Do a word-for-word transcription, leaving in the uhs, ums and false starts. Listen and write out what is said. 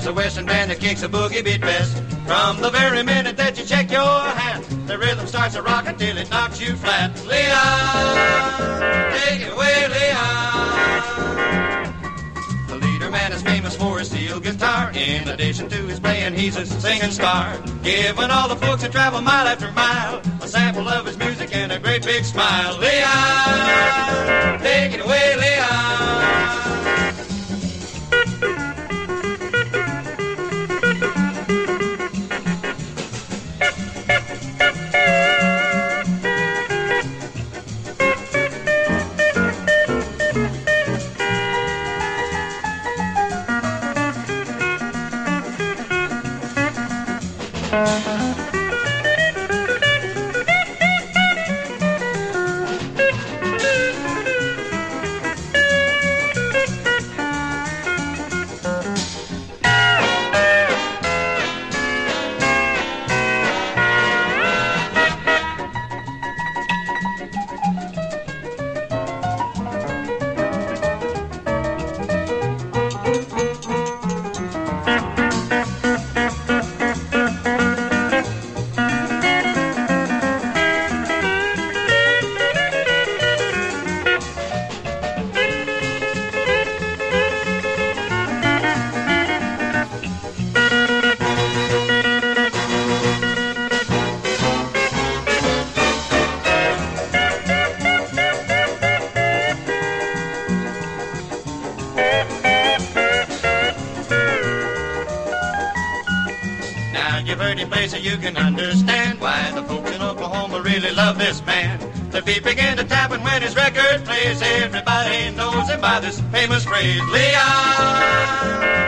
There's a western band that kicks a boogie beat best. From the very minute that you check your hat, the rhythm starts to rock until it knocks you flat. Leon, take it away, Leon. The leader man is famous for his steel guitar. In addition to his playing, he's a singing star, giving all the folks that travel mile after mile a sample of his music and a great big smile. Leon, take it away, Leon. You've heard him play so you can understand why the folks in Oklahoma really love this man. Their feet begin to tap and when his record plays, everybody knows him by this famous phrase, Leon.